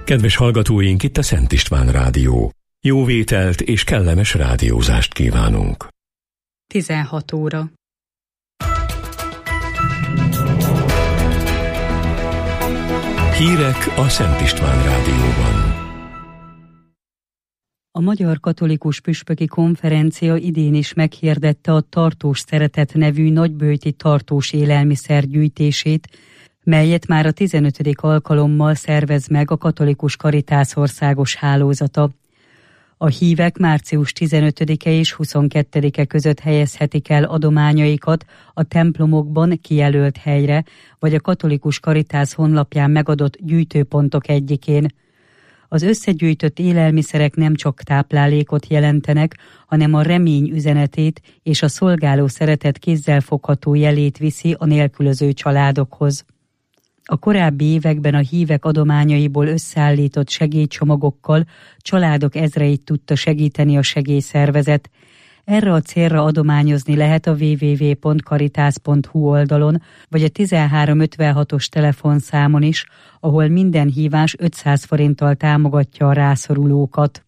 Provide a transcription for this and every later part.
Kedves hallgatóink, itt a Szent István Rádió. Jó vételt és kellemes rádiózást kívánunk. 16 óra. Hírek a Szent István Rádióban. A Magyar Katolikus Püspöki Konferencia idén is meghirdette a Tartós Szeretet nevű nagyböjti tartós élelmiszer gyűjtését, melyet már a 15. alkalommal szervez meg a Katolikus Karitász országos hálózata. A hívek március 15-e és 22-e között helyezhetik el adományaikat a templomokban kijelölt helyre, vagy a Katolikus Karitász honlapján megadott gyűjtőpontok egyikén. Az összegyűjtött élelmiszerek nem csak táplálékot jelentenek, hanem a remény üzenetét és a szolgáló szeretet kézzelfogható jelét viszi a nélkülöző családokhoz. A korábbi években a hívek adományaiból összeállított segélycsomagokkal családok ezreit tudta segíteni a segélyszervezet. Erre a célra adományozni lehet a www.caritas.hu oldalon, vagy a 1356-os telefonszámon is, ahol minden hívás 500 forinttal támogatja a rászorulókat.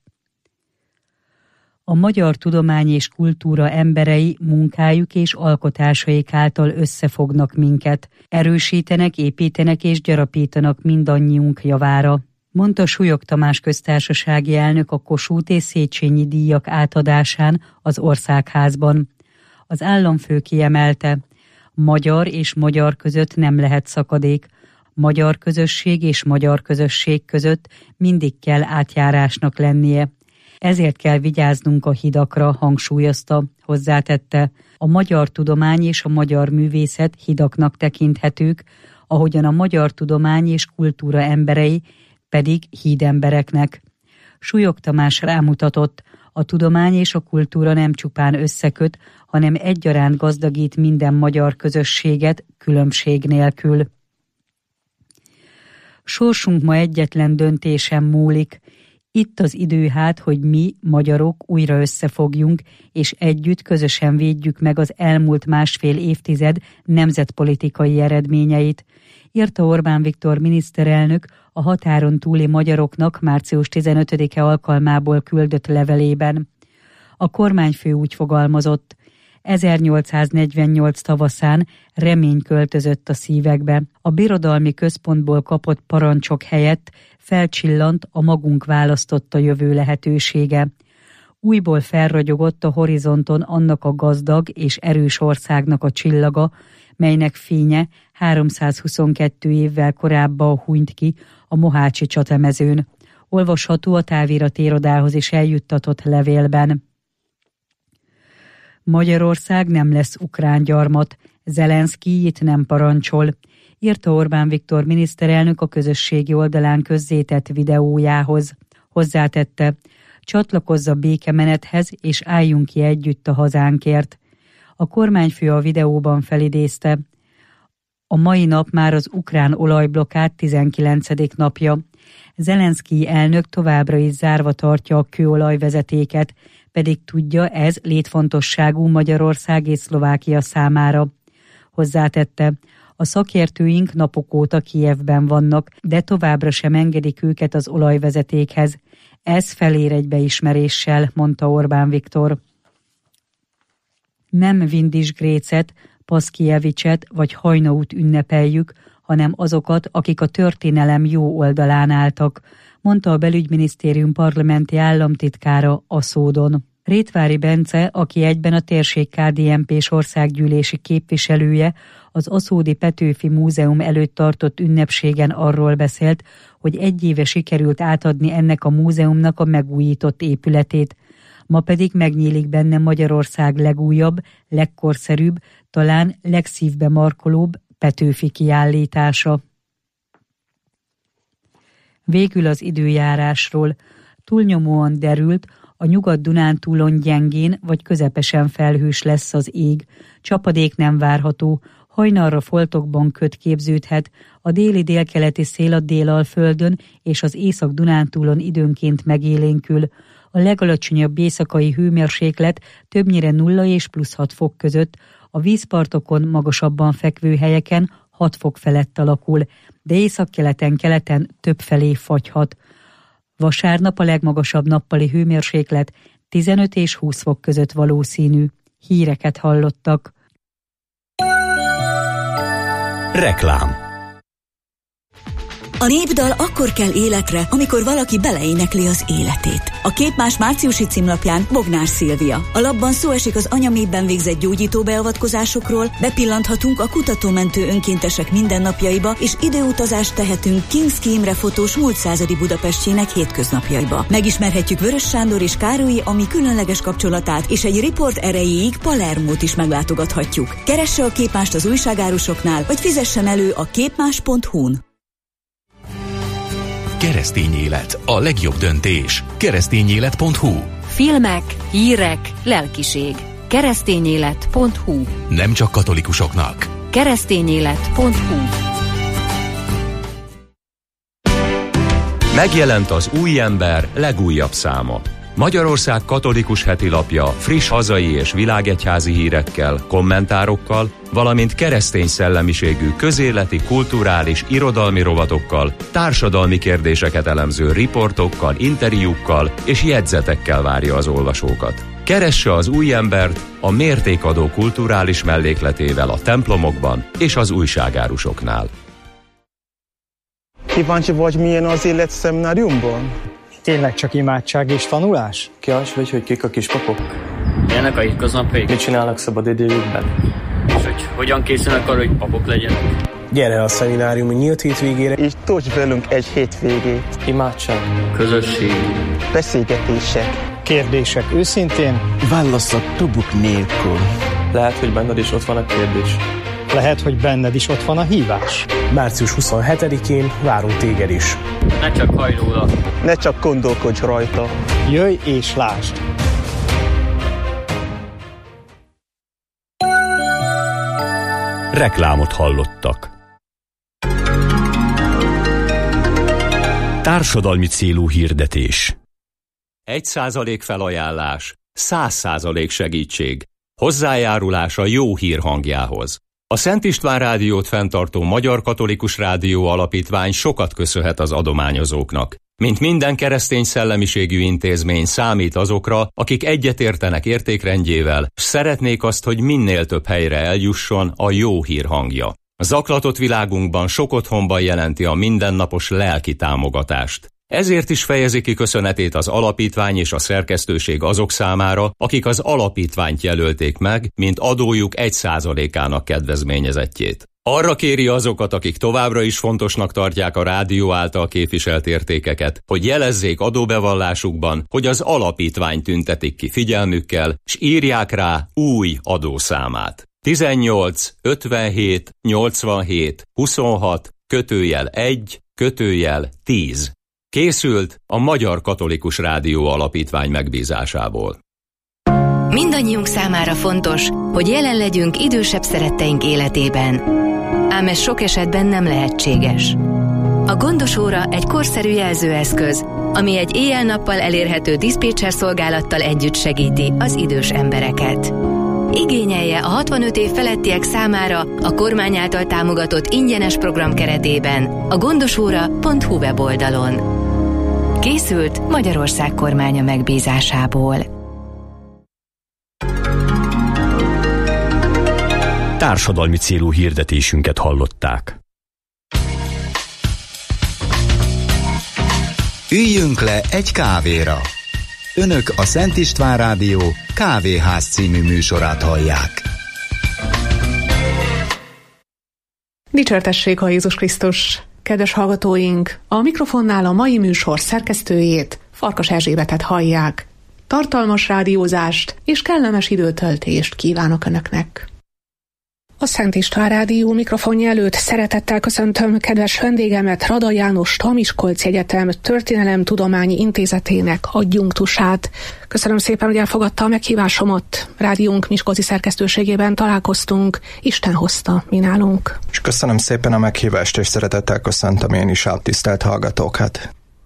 A magyar tudomány és kultúra emberei munkájuk és alkotásaik által összefognak minket, erősítenek, építenek és gyarapítanak mindannyiunk javára, mondta Súlyog Tamás köztársasági elnök a Kossuth és Széchenyi díjak átadásán az Országházban. Az államfő kiemelte, magyar és magyar között nem lehet szakadék, magyar közösség és magyar közösség között mindig kell átjárásnak lennie. Ezért kell vigyáznunk a hidakra, hangsúlyozta, hozzátette. A magyar tudomány és a magyar művészet hidaknak tekinthetők, ahogyan a magyar tudomány és kultúra emberei pedig hídembereknek. Súlyog Tamás rámutatott, a tudomány és a kultúra nem csupán összeköt, hanem egyaránt gazdagít minden magyar közösséget különbség nélkül. Sorsunk ma egyetlen döntésen múlik. Itt az idő hát, hogy mi, magyarok újra összefogjunk, és együtt közösen védjük meg az elmúlt másfél évtized nemzetpolitikai eredményeit, írta Orbán Viktor miniszterelnök a határon túli magyaroknak március 15-e alkalmából küldött levelében. A kormányfő úgy fogalmazott, 1848 tavaszán remény költözött a szívekbe. A birodalmi központból kapott parancsok helyett felcsillant a magunk választotta jövő lehetősége. Újból felragyogott a horizonton annak a gazdag és erős országnak a csillaga, melynek fénye 322 évvel korábban hunyt ki a mohácsi csatamezőn. Olvasható a távirati irodához is eljuttatott levélben. Magyarország nem lesz ukrán gyarmat, Zelenszkij itt nem parancsol, írta Orbán Viktor miniszterelnök a közösségi oldalán közzétett videójához. Hozzátette, csatlakozz a békemenethez és álljunk ki együtt a hazánkért. A kormányfő a videóban felidézte, a mai nap már az ukrán olajblokkád 19. napja. Zelenszkij elnök továbbra is zárva tartja a kőolajvezetéket, pedig tudja, ez létfontosságú Magyarország és Szlovákia számára. Hozzátette, a szakértőink napok óta Kijevben vannak, de továbbra sem engedik őket az olajvezetékhez. Ez felér egy beismeréssel, mondta Orbán Viktor. Nem Vindis-Grécet, Paszkijevicset vagy Hajnaut ünnepeljük, hanem azokat, akik a történelem jó oldalán álltak, mondta a belügyminisztérium parlamenti államtitkára a Szódon. Rétvári Bence, aki egyben a térség KDNP-s országgyűlési képviselője, az Aszódi Petőfi Múzeum előtt tartott ünnepségen arról beszélt, hogy egy éve sikerült átadni ennek a múzeumnak a megújított épületét. Ma pedig megnyílik benne Magyarország legújabb, legkorszerűbb, talán legszívbe markolóbb Petőfi kiállítása. Végül az időjárásról. Túlnyomóan derült, a Nyugat-Dunántúlon gyengén vagy közepesen felhős lesz az ég. Csapadék nem várható, hajnalra foltokban köd képződhet, a déli-délkeleti szél a Délalföldön és az Észak-Dunántúlon időnként megélénkül. A legalacsonyabb éjszakai hőmérséklet többnyire 0 és plusz 6 fok között, a vízpartokon magasabban fekvő helyeken 6 fok felett alakul, de északkeleten-keleten többfelé fagyhat. Vasárnap a legmagasabb nappali hőmérséklet 15 és 20 fok között valószínű. Híreket hallottak. Reklám. A népdal akkor kell életre, amikor valaki beleénekli az életét. A Képmás márciusi címlapján Bognár Szilvia. A lapban szó esik az anyaméhben végzett gyógyító beavatkozásokról, bepillanthatunk a kutatómentő önkéntesek mindennapjaiba, és időutazást tehetünk Kinszki Imre fotós múlt századi Budapestjének hétköznapjaiba. Megismerhetjük Vörös Sándor és Károlyi Ami különleges kapcsolatát, és egy riport erejéig Palermót is meglátogathatjuk. Keresse a Képmást az újságárusoknál, vagy fizessen elő a képmás.hu-n. Keresztény élet, a legjobb döntés. Keresztényélet.hu. Filmek, hírek, lelkiség. Keresztényélet.hu. Nem csak katolikusoknak. Keresztényélet.hu. Megjelent az Új Ember legújabb száma. Magyarország katolikus hetilapja friss hazai és világegyházi hírekkel, kommentárokkal, valamint keresztény szellemiségű közéleti, kulturális, irodalmi rovatokkal, társadalmi kérdéseket elemző riportokkal, interjúkkal és jegyzetekkel várja az olvasókat. Keresse az Új Embert a mértékadó kulturális mellékletével a templomokban és az újságárusoknál. Kíváncsi vagy, milyen az élet szemináriumban? Tényleg csak imádság és tanulás? Kíváncsi vagy, hogy kik a kispapok? Milyenek a hétköznapjaik? Mit csinálnak szabadidejükben? És hogy hogyan készülnek arra, hogy papok legyenek? Gyere a szemináriumi nyílt hétvégére, És tölts velünk egy hétvégét. Imádság. Közösség. Beszélgetések. Kérdések őszintén? válaszok tubuk nélkül. Lehet, hogy benned is ott van a kérdés. Lehet, hogy benned is ott van a hívás. Március 27-én várunk téged is. Ne csak hallj róla. Ne csak gondolkodj rajta. Jöjj és lásd! Reklámot hallottak. Társadalmi célú hirdetés. 1% felajánlás, 100% segítség. Hozzájárulás a jó hír hangjához. A Szent István Rádiót fenntartó Magyar Katolikus Rádió Alapítvány sokat köszönhet az adományozóknak. Mint minden keresztény szellemiségű intézmény számít azokra, akik egyetértenek értékrendjével, s szeretnék azt, hogy minél több helyre eljusson a jó hír hangja. A zaklatott világunkban sok otthonban jelenti a mindennapos lelki támogatást. Ezért is fejezi ki köszönetét az alapítvány és a szerkesztőség azok számára, akik az alapítványt jelölték meg, mint adójuk 1%-ának kedvezményezettjét. Arra kéri azokat, akik továbbra is fontosnak tartják a rádió által képviselt értékeket, hogy jelezzék adóbevallásukban, hogy az alapítvány tüntetik ki figyelmükkel, s írják rá új adószámát. 18 57 87 26 /1 /10. Készült a Magyar Katolikus Rádió Alapítvány megbízásából. Mindannyiunk számára fontos, hogy jelen legyünk idősebb szeretteink életében. Ám ez sok esetben nem lehetséges. A Gondos óra egy korszerű jelzőeszköz, ami egy éjjel-nappal elérhető diszpécser szolgálattal együtt segíti az idős embereket. Igényelje a 65 év felettiek számára a kormány által támogatott ingyenes program keretében a gondosóra.hu weboldalon. Készült Magyarország kormánya megbízásából. Társadalmi célú hirdetésünket hallották. Üljünk le egy kávéra! Önök a Szent István Rádió Kávéház című műsorát hallják. Dicsértessék a Jézus Krisztus! Kedves hallgatóink, a mikrofonnál a mai műsor szerkesztőjét, Farkas Erzsébetet hallják. Tartalmas rádiózást és kellemes időtöltést kívánok Önöknek! A Szent István Rádió mikrofonja előtt szeretettel köszöntöm kedves vendégemet, Rada János Miskolci Egyetem Történelemtudományi Intézetének adjunktusát. Köszönöm szépen, hogy elfogadta a meghívásomat. Rádiónk miskolci szerkesztőségében találkoztunk, Isten hozta mi nálunk. És köszönöm szépen a meghívást, és szeretettel köszöntöm én is a tisztelt hallgatókat.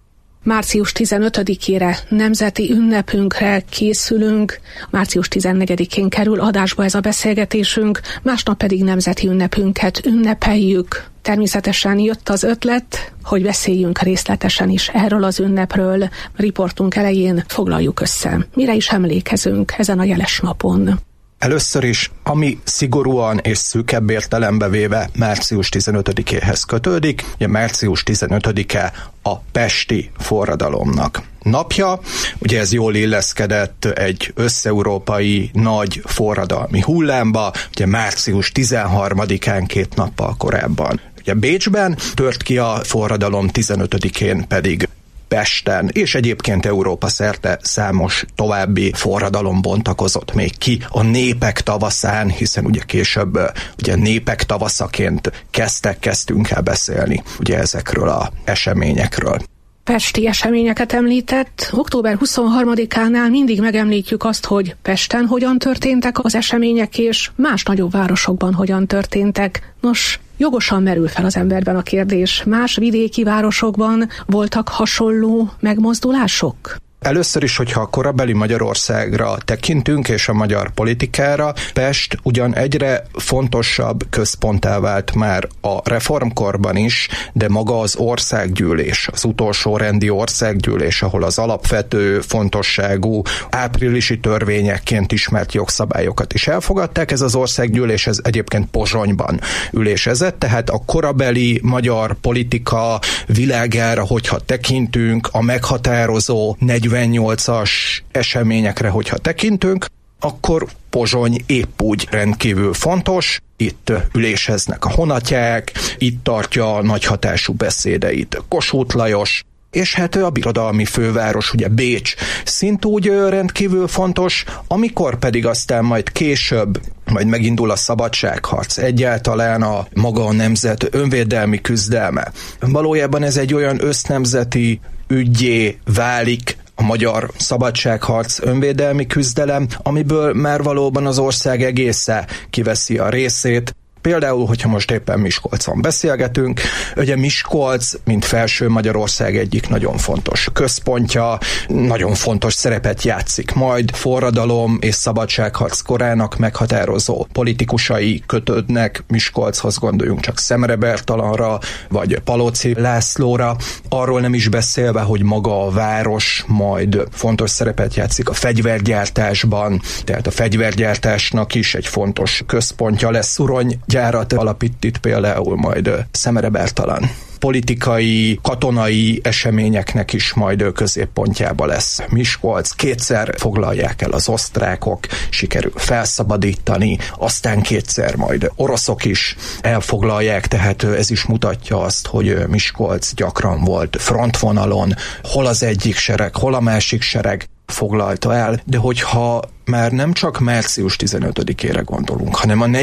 Március 15-ére nemzeti ünnepünkre készülünk, március 14-én kerül adásba ez a beszélgetésünk, másnap pedig nemzeti ünnepünket ünnepeljük. Természetesen jött az ötlet, hogy beszéljünk részletesen is erről az ünnepről. Riportunk elején foglaljuk össze. Mire is emlékezünk ezen a jeles napon? Először is, ami szigorúan és szűkebb értelembe véve március 15-éhez kötődik, ugye március 15-e a pesti forradalomnak napja, ugye ez jól illeszkedett egy összeurópai nagy forradalmi hullámba, ugye március 13-án 2 nappal korábban. Ugye Bécsben tört ki a forradalom, 15-én pedig Pesten, és egyébként Európa szerte számos további forradalom bontakozott még ki a népek tavaszán, hiszen ugye később ugye népek tavaszaként kezdtünk el beszélni ugye ezekről az eseményekről. Pesti eseményeket említett. Október 23-ánál mindig megemlítjük azt, hogy Pesten hogyan történtek az események, és más nagyobb városokban hogyan történtek. Nos, jogosan merül fel az emberben a kérdés, más vidéki városokban voltak hasonló megmozdulások? Először is, hogyha a korabeli Magyarországra tekintünk, és a magyar politikára, Pest ugyan egyre fontosabb központtá vált már a reformkorban is, de maga az országgyűlés, az utolsó rendi országgyűlés, ahol az alapvető fontosságú áprilisi törvényekként ismert jogszabályokat is elfogadták, ez az országgyűlés ez egyébként Pozsonyban ülésezett, tehát a korabeli magyar politika világára, hogyha tekintünk, a meghatározó 48-as eseményekre, hogyha tekintünk, akkor Pozsony épp úgy rendkívül fontos. Itt üléseznek a honatják, itt tartja a nagyhatású beszédeit Kossuth Lajos, és hát a birodalmi főváros, ugye Bécs szintúgy rendkívül fontos, amikor pedig aztán majd később majd megindul a szabadságharc, egyáltalán a maga a nemzet önvédelmi küzdelme. Valójában ez egy olyan össznemzeti üggyé válik, a magyar szabadságharc, önvédelmi küzdelem, amiből már valóban az ország egésze kiveszi a részét. Például, hogyha most éppen Miskolcon beszélgetünk, ugye Miskolc, mint felső Magyarország egyik nagyon fontos központja, nagyon fontos szerepet játszik majd, forradalom és szabadságharc korának meghatározó politikusai kötődnek Miskolchoz, gondoljunk csak Szemre Bertalanra, vagy Palóczy Lászlóra, arról nem is beszélve, hogy maga a város majd fontos szerepet játszik a fegyvergyártásban, tehát a fegyvergyártásnak is egy fontos központja lesz, gyárat alapít itt például majd Szemre Bertalan. Politikai, katonai eseményeknek is majd középpontjába lesz Miskolc. 2-szer foglalják el az osztrákok, sikerül felszabadítani, aztán 2-szer majd oroszok is elfoglalják, tehát ez is mutatja azt, hogy Miskolc gyakran volt frontvonalon, hol az egyik sereg, hol a másik sereg foglalta el, de hogyha már nem csak március 15-ére gondolunk, hanem a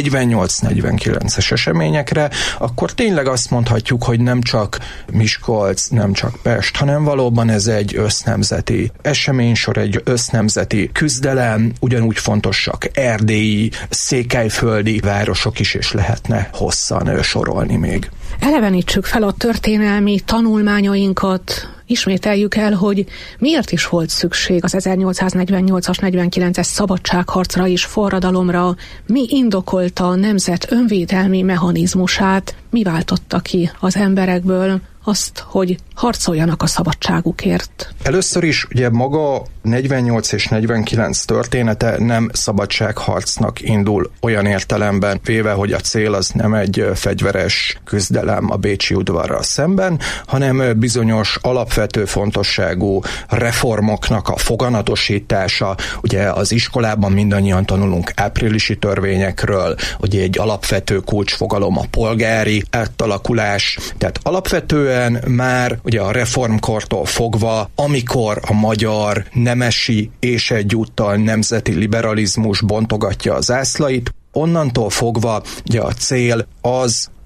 48-49-es eseményekre, akkor tényleg azt mondhatjuk, hogy nem csak Miskolc, nem csak Pest, hanem valóban ez egy össznemzeti eseménysor, egy össznemzeti küzdelem, ugyanúgy fontosak erdélyi, székelyföldi városok is, és lehetne hosszan sorolni még. Elevenítsük fel a történelmi tanulmányainkat, ismételjük el, hogy miért is volt szükség az 1848-as, 49-es szabadságharcra és forradalomra, mi indokolta a nemzet önvédelmi mechanizmusát, mi váltotta ki az emberekből azt, hogy harcoljanak a szabadságukért. Először is ugye maga 48 és 49 története nem szabadságharcnak indul olyan értelemben véve, hogy a cél az nem egy fegyveres küzdelem a bécsi udvarral szemben, hanem bizonyos alapvető fontosságú reformoknak a foganatosítása. Ugye az iskolában mindannyian tanulunk áprilisi törvényekről, ugye egy alapvető kulcsfogalom a polgári átalakulás, tehát alapvetően már ugye a reformkortól fogva, amikor a magyar nemesi és egyúttal nemzeti liberalizmus bontogatja az zászlait, onnantól fogva ugye a cél az,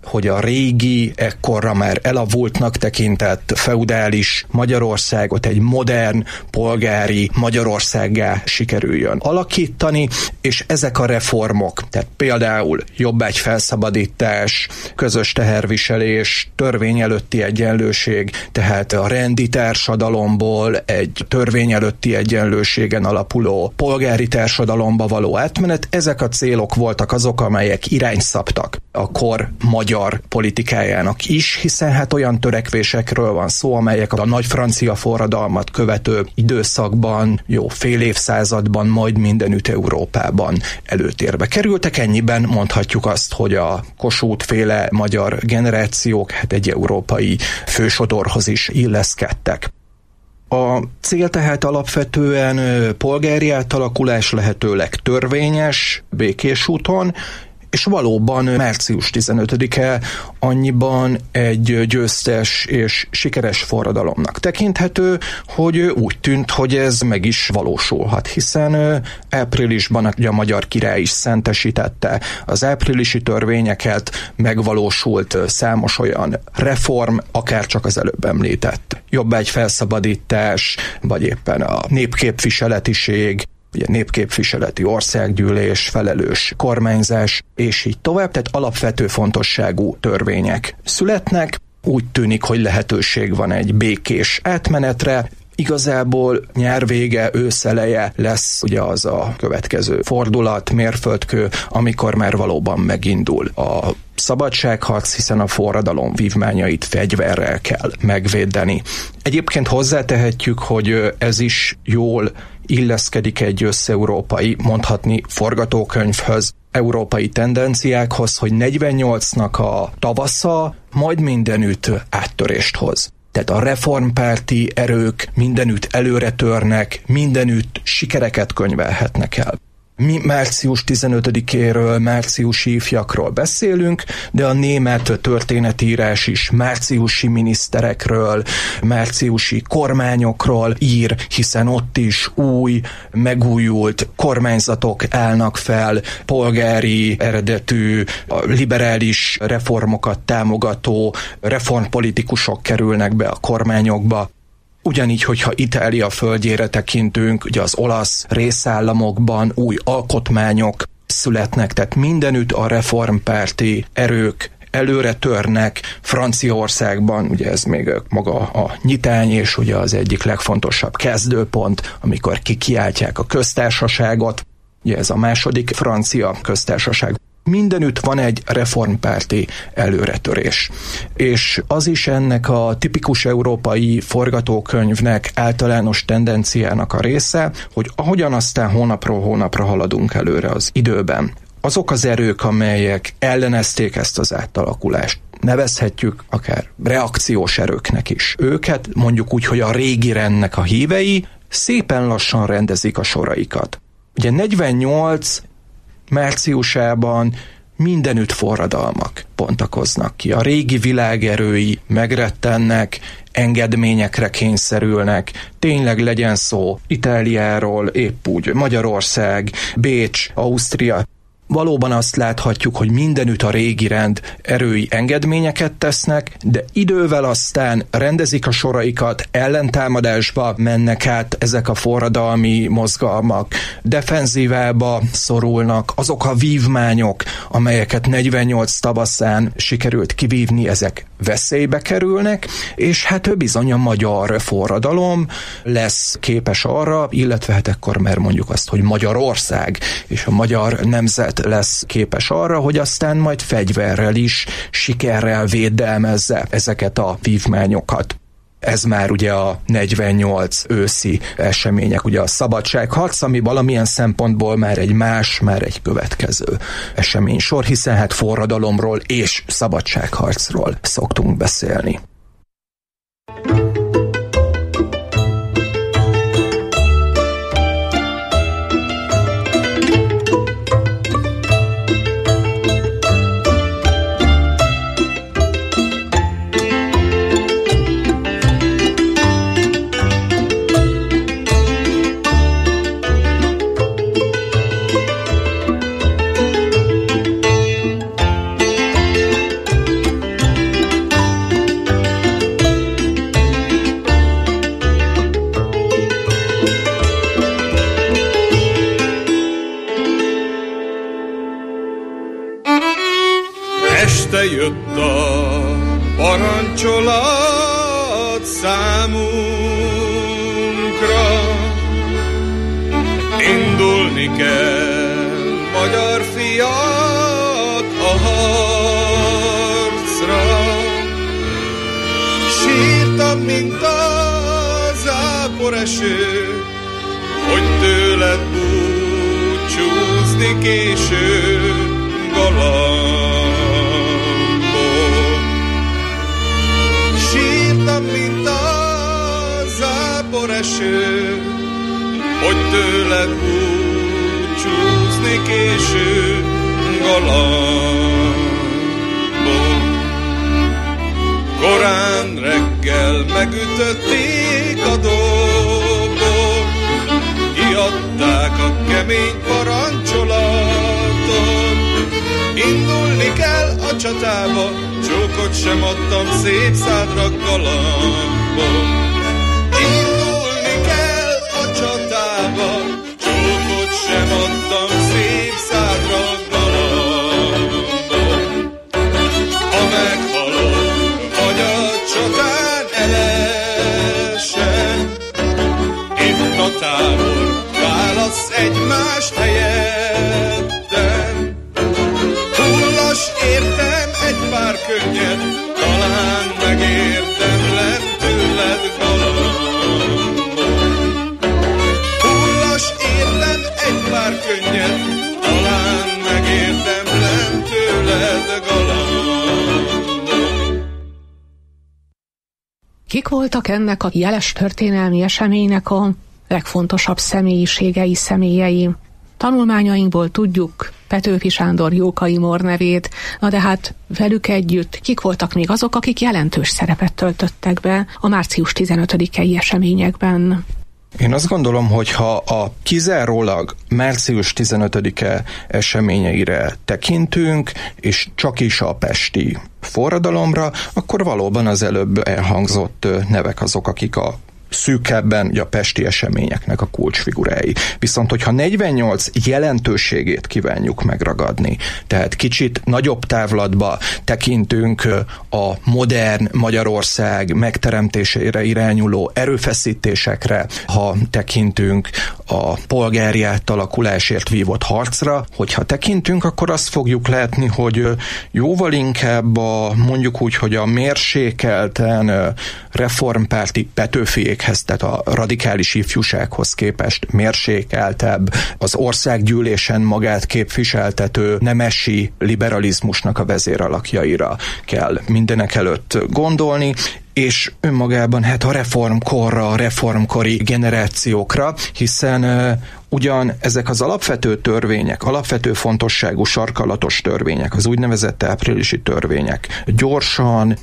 hogy a régi, ekkorra már elavultnak tekintett feudális Magyarországot egy modern, polgári Magyarországgá sikerüljön alakítani, és ezek a reformok, tehát például jobbágyfelszabadítás, közös teherviselés, törvény előtti egyenlőség, tehát a rendi társadalomból egy törvény előtti egyenlőségen alapuló polgári társadalomba való átmenet, ezek a célok voltak azok, amelyek irányszabtak a kor magyar politikájának is, hiszen hát olyan törekvésekről van szó, amelyek a nagy francia forradalmat követő időszakban, fél évszázadban, majd mindenütt Európában előtérbe kerültek. Ennyiben mondhatjuk azt, hogy a Kossuth-féle magyar generációk hát egy európai fősodorhoz is illeszkedtek. A cél tehát alapvetően polgári átalakulás, lehetőleg törvényes, békés úton, és valóban március 15-e annyiban egy győztes és sikeres forradalomnak tekinthető, hogy úgy tűnt, hogy ez meg is valósulhat, hiszen áprilisban a magyar király is szentesítette az áprilisi törvényeket, megvalósult számos olyan reform, akár csak az előbb említett jobbágyfelszabadítás, vagy éppen a népképviseletiség, ugye népképviseleti országgyűlés, felelős kormányzás, és így tovább, tehát alapvető fontosságú törvények születnek. Úgy tűnik, hogy lehetőség van egy békés átmenetre. Igazából nyár vége, ősz eleje lesz ugye az a következő fordulat, mérföldkő, amikor már valóban megindul a szabadságharc, hiszen a forradalom vívmányait fegyverrel kell megvédeni. Egyébként hozzátehetjük, hogy ez is jól illeszkedik egy összeurópai, mondhatni forgatókönyvhöz, európai tendenciákhoz, hogy 48-nak a tavasza majd mindenütt áttörést hoz. Tehát a reformpárti erők mindenütt előre törnek, mindenütt sikereket könyvelhetnek el. Mi március 15-éről, márciusi ifjakról beszélünk, de a német történetírás is márciusi miniszterekről, márciusi kormányokról ír, hiszen ott is új, megújult kormányzatok állnak fel, polgári eredetű, liberális reformokat támogató reformpolitikusok kerülnek be a kormányokba. Ugyanígy, hogyha Itália földjére tekintünk, ugye az olasz részállamokban új alkotmányok születnek, tehát mindenütt a reformpárti erők előre törnek. Franciaországban, ugye ez még maga a nyitány, és ugye az egyik legfontosabb kezdőpont, amikor kikiáltják a köztársaságot, ugye ez a második francia köztársaság. Mindenütt van egy reformpárti előretörés. És az is ennek a tipikus európai forgatókönyvnek, általános tendenciának a része, hogy ahogyan aztán hónapról hónapra haladunk előre az időben, azok az erők, amelyek ellenezték ezt az átalakulást, nevezhetjük akár reakciós erőknek is. Őket mondjuk úgy, hogy a régi rendnek a hívei szépen lassan rendezik a soraikat. Ugye 48 márciusában mindenütt forradalmak bontakoznak ki. A régi világerői megrettennek, engedményekre kényszerülnek, tényleg legyen szó Itáliáról, épp úgy Magyarország, Bécs, Ausztria. Valóban azt láthatjuk, hogy mindenütt a régi rend erői engedményeket tesznek, de idővel aztán rendezik a soraikat, ellentámadásba mennek át ezek a forradalmi mozgalmak, defenzívába szorulnak, azok a vívmányok, amelyeket 48 tavaszán sikerült kivívni, ezek veszélybe kerülnek, és hát bizony a magyar forradalom lesz képes arra, illetve hát ekkor már mondjuk azt, hogy Magyarország és a magyar nemzet lesz képes arra, hogy aztán majd fegyverrel is, sikerrel védelmezze ezeket a vívmányokat. Ez már ugye a 48 őszi események, ugye a szabadságharc, ami valamilyen szempontból már egy következő eseménysor, hiszen hát forradalomról és szabadságharcról szoktunk beszélni. eső, hogy tőled búcsúzni késő galambon. Sírtam, mint a záporeső, hogy tőled búcsúzni késő galambon. Korán reggel megütötték a dobot, kiadták a kemény parancsolatot. Indulni kell a csatába, csókot sem adtam szép szádra galambon. Indulni kell a csatába, csókot sem adtam szép szádra galambon. Ha meghalok, vagy a csatán elesen, itt a tábor válasz egymást helyettem. Hullas értem egy pár könnyed, talán megérdemlem tőled galambon. Hullas értem egy pár könnyed, talán megérdemlem tőled galambon. Kik voltak ennek a jeles történelmi eseménynek a legfontosabb személyiségei, személyei? Tanulmányainkból tudjuk Petőfi Sándor, Jókai Mór nevét, na de hát velük együtt kik voltak még azok, akik jelentős szerepet töltöttek be a március 15-i eseményekben? Én azt gondolom, hogy ha a kizárólag március 15-e eseményeire tekintünk, és csak is a pesti forradalomra, akkor valóban az előbb elhangzott nevek azok, akik a szűkebben ugye a pesti eseményeknek a kulcsfigurái. Viszont, hogyha 48 jelentőségét kívánjuk megragadni, tehát kicsit nagyobb távlatba tekintünk a modern Magyarország megteremtésére irányuló erőfeszítésekre, ha tekintünk a polgári átalakulásért vívott harcra, hogyha tekintünk, akkor azt fogjuk látni, hogy jóval inkább mondjuk úgy, hogy a mérsékelten reformpárti Petőfiék, tehát a radikális ifjúsághoz képest mérsékeltebb, az országgyűlésen magát képviseltető nemesi liberalizmusnak a vezéralakjaira kell mindenek előtt gondolni, és önmagában hát a reformkorra, a reformkori generációkra, hiszen ugyan ezek az alapvető törvények, alapvető fontosságú sarkalatos törvények, az úgynevezett áprilisi törvények gyorsan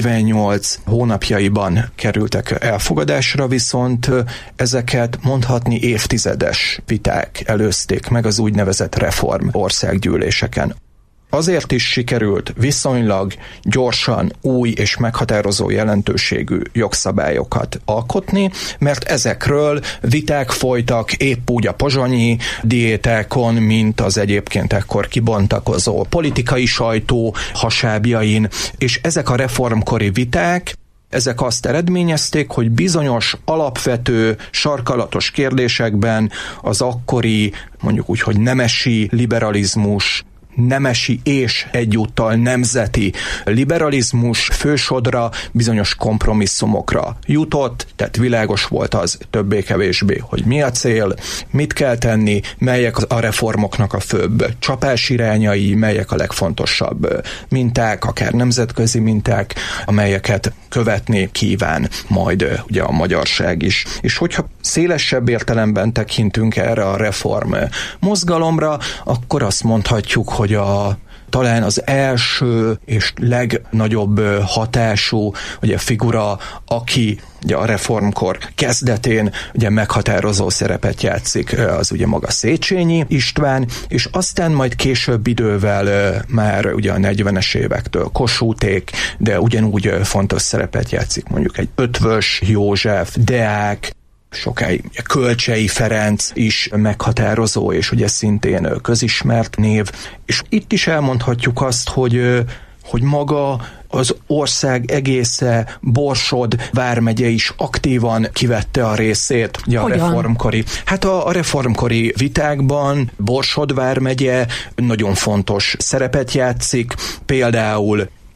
48 hónapjaiban kerültek elfogadásra, viszont ezeket mondhatni évtizedes viták előzték meg az úgynevezett reform országgyűléseken. Azért is sikerült viszonylag gyorsan új és meghatározó jelentőségű jogszabályokat alkotni, mert ezekről viták folytak épp úgy a pozsonyi diétákon, mint az egyébként ekkor kibontakozó politikai sajtó hasábjain, és ezek a reformkori viták, ezek azt eredményezték, hogy bizonyos alapvető, sarkalatos kérdésekben az akkori, mondjuk úgy, hogy nemesi liberalizmus, nemesi és egyúttal nemzeti liberalizmus fősodra bizonyos kompromisszumokra jutott, tehát világos volt az többé-kevésbé, hogy mi a cél, mit kell tenni, melyek a reformoknak a főbb csapásirányai, melyek a legfontosabb minták, akár nemzetközi minták, amelyeket követni kíván majd ugye a magyarság is. És hogyha szélesebb értelemben tekintünk erre a reform mozgalomra, akkor azt mondhatjuk, hogy talán az első és legnagyobb hatású ugye figura, aki ugye a reformkor kezdetén ugye meghatározó szerepet játszik, az ugye maga Széchenyi István, és aztán majd később idővel már ugye a 40-es évektől Kossuthék, de ugyanúgy fontos szerepet játszik mondjuk egy Eötvös József, Deák, sokáig Kölcsey Ferenc is meghatározó, és ugye szintén közismert név. És itt is elmondhatjuk azt, hogy maga az ország egésze, Borsod vármegye is aktívan kivette a részét ugye a reformkori. Hát a reformkori vitákban Borsod vármegye nagyon fontos szerepet játszik, például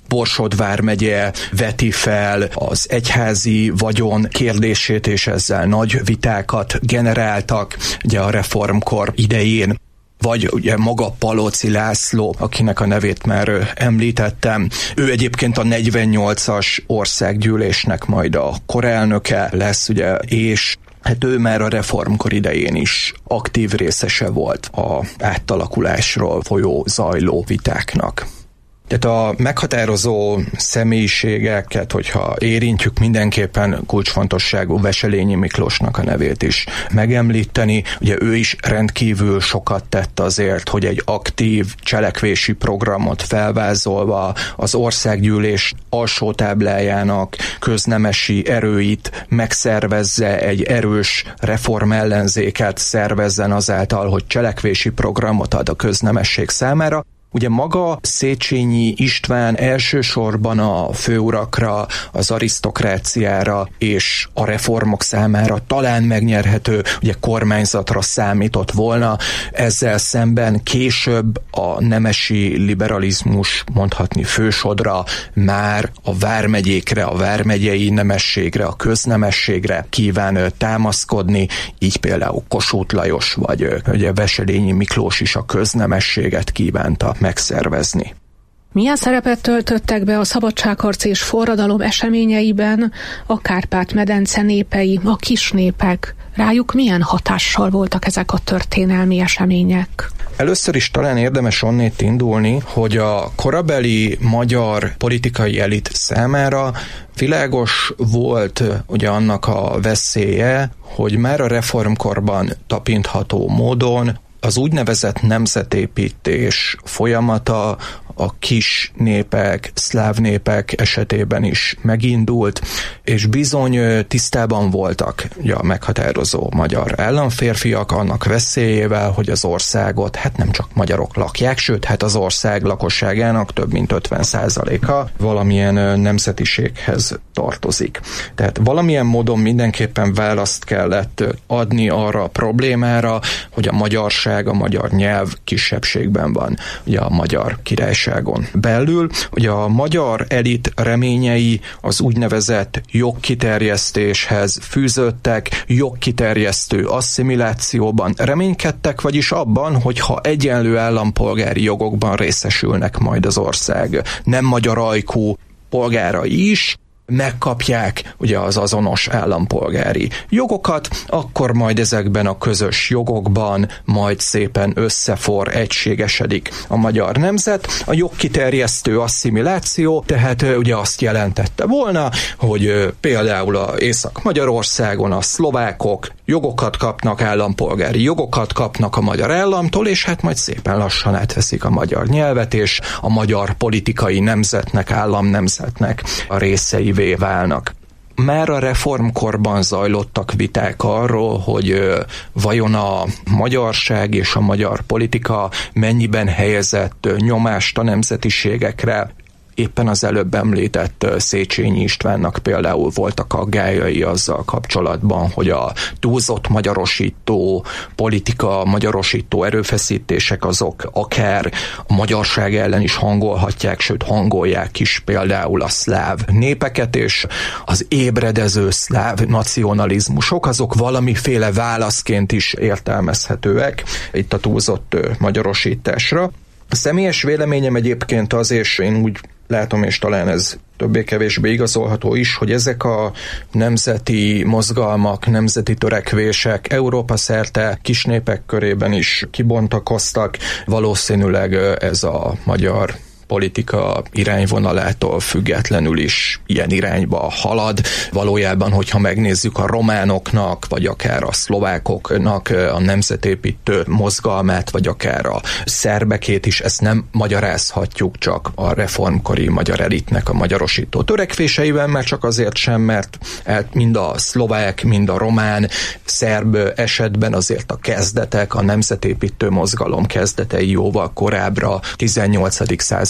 Borsod vármegye veti fel az egyházi vagyon kérdését, és ezzel nagy vitákat generáltak ugye a reformkor idején. Vagy ugye maga Palóczy László, akinek a nevét már említettem. Ő egyébként a 48-as országgyűlésnek majd a korelnöke lesz, ugye, és hát ő már a reformkor idején is aktív részese volt az átalakulásról zajló vitáknak. Tehát a meghatározó személyiségeket, hogyha érintjük, mindenképpen kulcsfontosságú Wesselényi Miklósnak a nevét is megemlíteni. Ugye ő is rendkívül sokat tett azért, hogy egy aktív cselekvési programot felvázolva az országgyűlés alsó táblájának köznemesi erőit megszervezze, egy erős reformellenzéket szervezzen azáltal, hogy cselekvési programot ad a köznemesség számára. Ugye maga Széchenyi István elsősorban a főurakra, az arisztokráciára és a reformok számára talán megnyerhető ugye kormányzatra számított volna. Ezzel szemben később a nemesi liberalizmus, mondhatni fősodra, már a vármegyékre, a vármegyei nemességre, a köznemességre kíván támaszkodni, így például Kossuth Lajos vagy ugye Wesselényi Miklós is a köznemességet kívánta megszervezni. Milyen szerepet töltöttek be a szabadságharc és forradalom eseményeiben a Kárpát-medence népei, a kisnépek? Rájuk milyen hatással voltak ezek a történelmi események? Először is talán érdemes onnét indulni, hogy a korabeli magyar politikai elit számára világos volt ugye annak a veszélye, hogy már a reformkorban tapintható módon az úgynevezett nemzetépítés folyamata a kis népek, szláv népek esetében is megindult, és bizony tisztában voltak ugye a meghatározó magyar államférfiak annak veszélyével, hogy az országot hát nem csak magyarok lakják, sőt, hát az ország lakosságának több mint 50%-a valamilyen nemzetiséghez tartozik. Tehát valamilyen módon mindenképpen választ kellett adni arra a problémára, hogy a magyarság, a magyar nyelv kisebbségben van, ugye a Magyar Királyságon belül. Ugye a magyar elit reményei az úgynevezett jogkiterjesztéshez fűződtek, jogkiterjesztő asszimilációban reménykedtek, vagyis abban, hogy ha egyenlő állampolgári jogokban részesülnek majd az ország nem magyar ajkú polgárai is, megkapják ugye az azonos állampolgári jogokat, akkor majd ezekben a közös jogokban majd szépen összefor, egységesedik a magyar nemzet. A jogkiterjesztő asszimiláció tehát ugye azt jelentette volna, hogy például a Észak-Magyarországon a szlovákok jogokat kapnak, állampolgári jogokat kapnak a magyar államtól, és hát majd szépen lassan átveszik a magyar nyelvet, és a magyar politikai nemzetnek, államnemzetnek a részeivé válnak. Már a reformkorban zajlottak viták arról, hogy vajon a magyarság és a magyar politika mennyiben helyezett nyomást a nemzetiségekre. Éppen az előbb említett Széchenyi Istvánnak például voltak aggályai azzal kapcsolatban, hogy a túlzott magyarosító politika, magyarosító erőfeszítések azok akár a magyarság ellen is hangolhatják, sőt hangolják is például a szláv népeket, és az ébredező szláv nacionalizmusok azok valamiféle válaszként is értelmezhetőek itt a túlzott magyarosításra. A személyes véleményem egyébként az, és én úgy látom, és talán ez többé-kevésbé igazolható is, hogy ezek a nemzeti mozgalmak, nemzeti törekvések Európa szerte kisnépek körében is kibontakoztak. Valószínűleg ez a magyar politika irányvonalától függetlenül is ilyen irányba halad. Valójában, hogyha megnézzük a románoknak, vagy akár a szlovákoknak a nemzetépítő mozgalmát, vagy akár a szerbekét is, ezt nem magyarázhatjuk csak a reformkori magyar elitnek a magyarosító törekvéseiben, mert csak azért sem, mert mind a szlovák, mind a román, szerb esetben azért a kezdetek, a nemzetépítő mozgalom kezdetei jóval korábbra, 18. század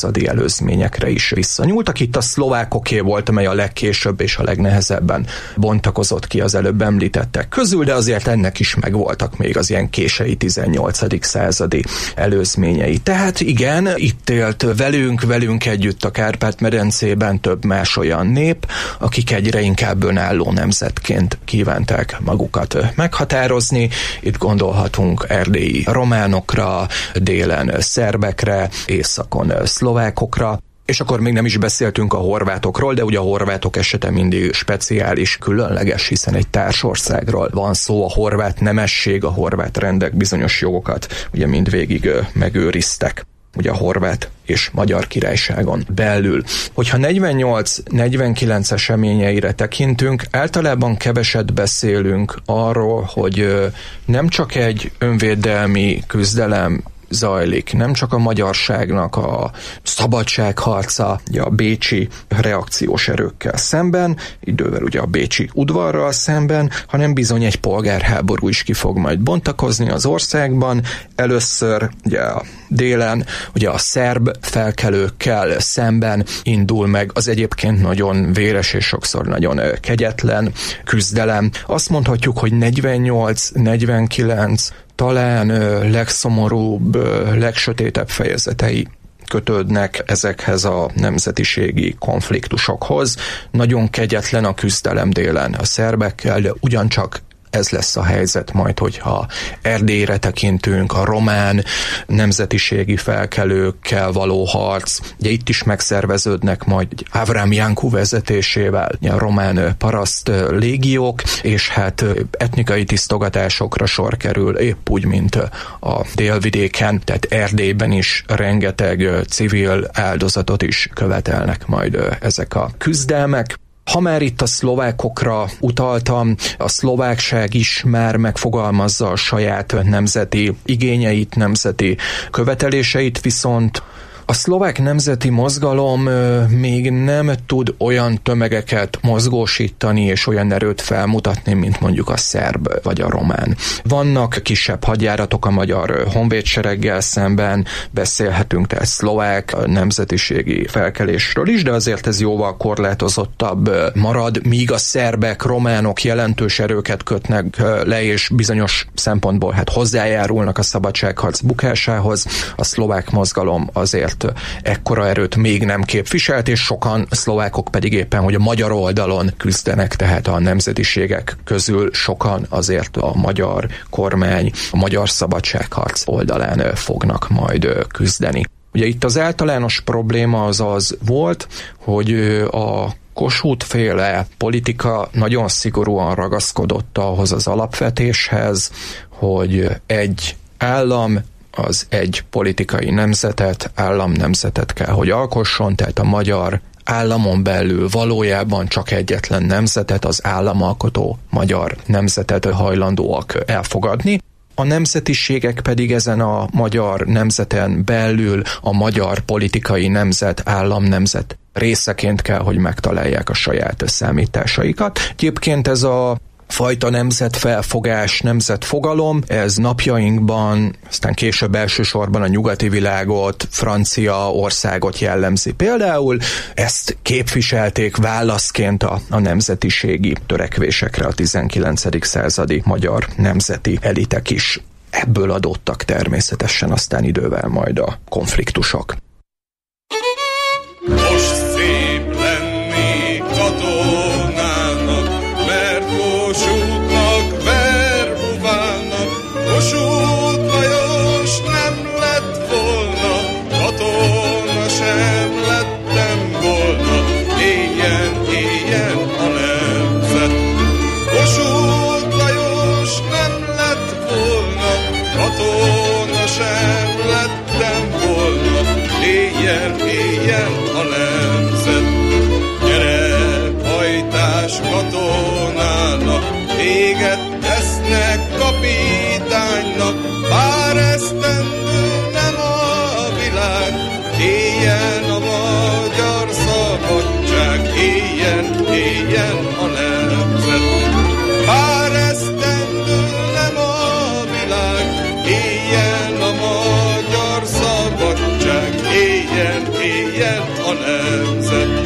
századi előzményekre is visszanyúltak. Itt a szlovákoké volt, amely a legkésőbb és a legnehezebben bontakozott ki az előbb említettek közül, de azért ennek is megvoltak még az ilyen késői 18. századi előzményei. Tehát igen, itt élt velünk együtt a Kárpát-medencében több más olyan nép, akik egyre inkább önálló nemzetként kívánták magukat meghatározni. Itt gondolhatunk erdélyi románokra, délen szerbekre, északon szlovákokra, és akkor még nem is beszéltünk a horvátokról, de ugye a horvátok esete mindig speciális, különleges, hiszen egy társországról van szó, a horvát nemesség, a horvát rendek bizonyos jogokat ugye mindvégig megőriztek, ugye a horvát és magyar királyságon belül. Hogyha 48-49 eseményeire tekintünk, általában keveset beszélünk arról, hogy nem csak egy önvédelmi küzdelem zajlik, nem csak a magyarságnak a szabadságharca, ugye a bécsi reakciós erőkkel szemben, idővel ugye a bécsi udvarral szemben, hanem bizony egy polgárháború is ki fog majd bontakozni az országban. Először ugye a délen, ugye a szerb felkelőkkel szemben indul meg az egyébként nagyon véres és sokszor nagyon kegyetlen küzdelem. Azt mondhatjuk, hogy 48-49 talán legszomorúbb, legsötétebb fejezetei kötődnek ezekhez a nemzetiségi konfliktusokhoz. Nagyon kegyetlen a küzdelem délen a szerbekkel, de ugyancsak ez lesz a helyzet majd, hogyha Erdélyre tekintünk, a román nemzetiségi felkelőkkel való harc. Ugye itt is megszerveződnek majd Avram Janku vezetésével a román paraszt légiók, és hát etnikai tisztogatásokra sor kerül, épp úgy, mint a délvidéken, tehát Erdélyben is rengeteg civil áldozatot is követelnek majd ezek a küzdelmek. Ha már itt a szlovákokra utaltam, a szlovákság is már megfogalmazza a saját nemzeti igényeit, nemzeti követeléseit, viszont a szlovák nemzeti mozgalom még nem tud olyan tömegeket mozgósítani és olyan erőt felmutatni, mint mondjuk a szerb vagy a román. Vannak kisebb hadjáratok a magyar honvédsereggel szemben, beszélhetünk tehát szlovák nemzetiségi felkelésről is, de azért ez jóval korlátozottabb marad, míg a szerbek, románok jelentős erőket kötnek le, és bizonyos szempontból hát hozzájárulnak a szabadságharc bukásához. A szlovák mozgalom azért ekkora erőt még nem képviselt, és sokan szlovákok pedig éppen, hogy a magyar oldalon küzdenek, tehát a nemzetiségek közül sokan azért a magyar kormány, a magyar szabadságharc oldalán fognak majd küzdeni. Ugye itt az általános probléma az volt, hogy a Kossuth-féle politika nagyon szigorúan ragaszkodott ahhoz az alapvetéshez, hogy egy állam az egy politikai nemzetet, államnemzetet kell, hogy alkosson, tehát a magyar államon belül valójában csak egyetlen nemzetet, az államalkotó magyar nemzetet hajlandóak elfogadni. A nemzetiségek pedig ezen a magyar nemzeten belül a magyar politikai nemzet, államnemzet részeként kell, hogy megtalálják a saját számításaikat. Egyébként ez a fajta nemzetfelfogás, nemzetfogalom, ez napjainkban, aztán később elsősorban a nyugati világot, Francia országot jellemzi. Például ezt képviselték válaszként a nemzetiségi törekvésekre a 19. századi magyar nemzeti elitek is. Ebből adódtak természetesen aztán idővel majd a konfliktusok. Most szép lenni katonának, mert Kossuthnak verbuválnak. Kossuth Lajos nem lett volna, katona sem lettem volna. Éljen, éljen a nemzet. Kossuth Lajos nem lett volna, katona sem lettem volna. a nemzet.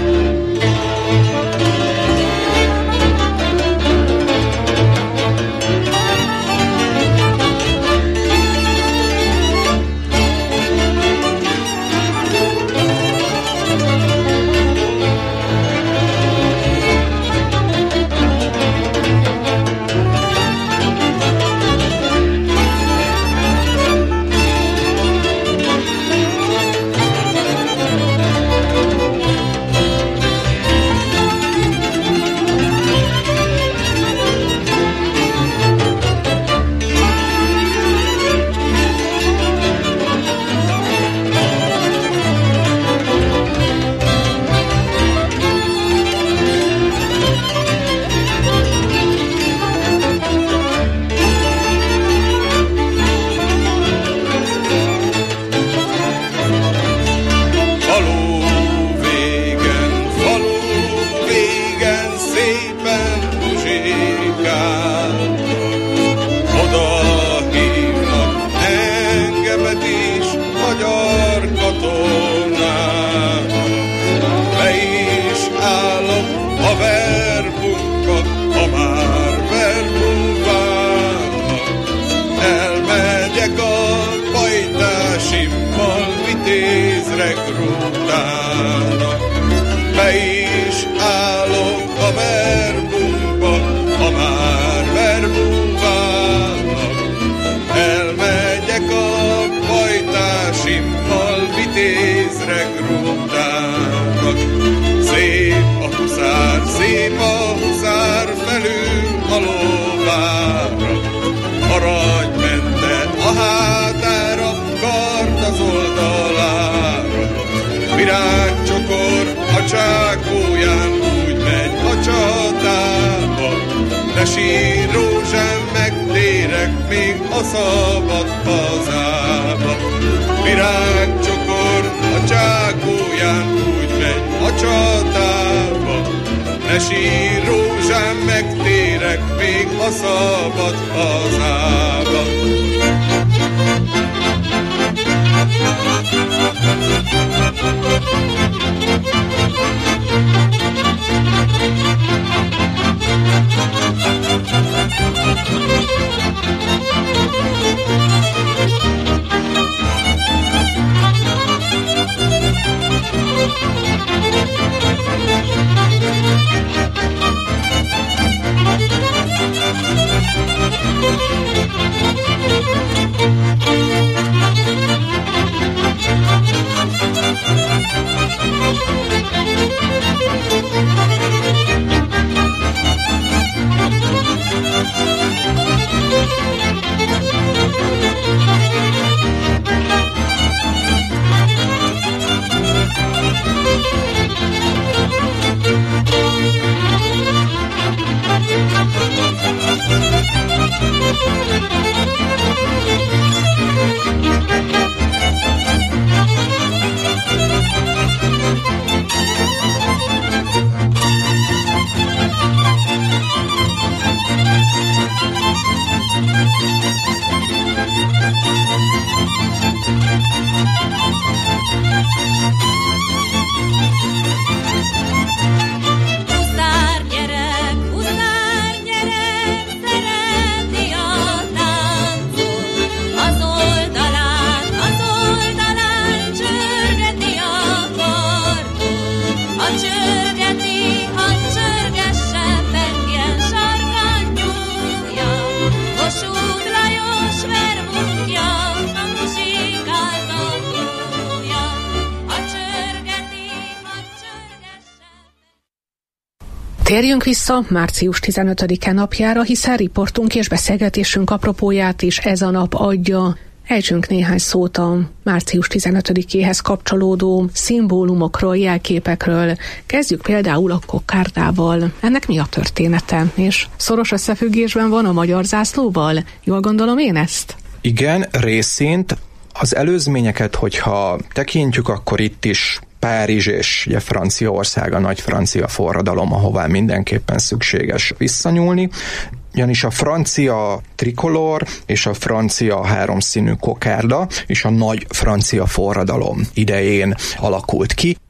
Térjünk vissza március 15-e napjára, hiszen riportunk és beszélgetésünk apropóját is ez a nap adja. Ejtsünk néhány szót a március 15-éhez kapcsolódó szimbólumokról, jelképekről. Kezdjük például a kokárdával. Ennek mi a története? És szoros összefüggésben van a magyar zászlóval? Jól gondolom én ezt? Igen, részint. Az előzményeket, hogyha tekintjük, akkor itt is Párizs és ugye Franciaország, a nagy francia forradalom, ahová mindenképpen szükséges visszanyúlni. Ugyanis a francia trikolor és a francia háromszínű kokárda és a nagy francia forradalom idején alakult ki.